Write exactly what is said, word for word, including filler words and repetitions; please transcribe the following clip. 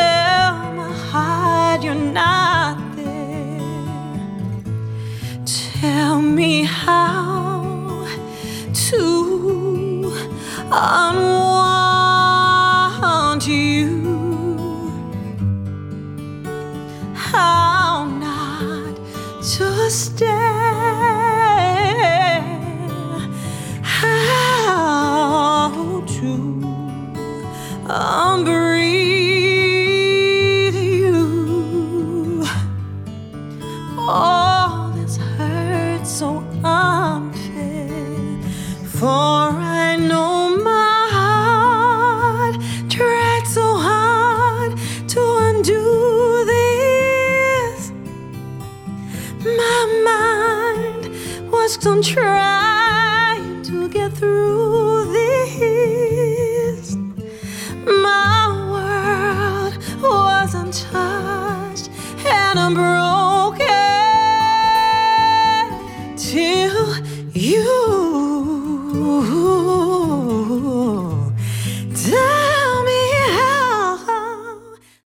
tell my heart you're not there. Tell me how to unwind you, how not to stay, how to unbreathe you. All this hurts so unfair, for I know my heart tried so hard to undo this. My mind was on trying to get through this. My world was untouched and unbroken till you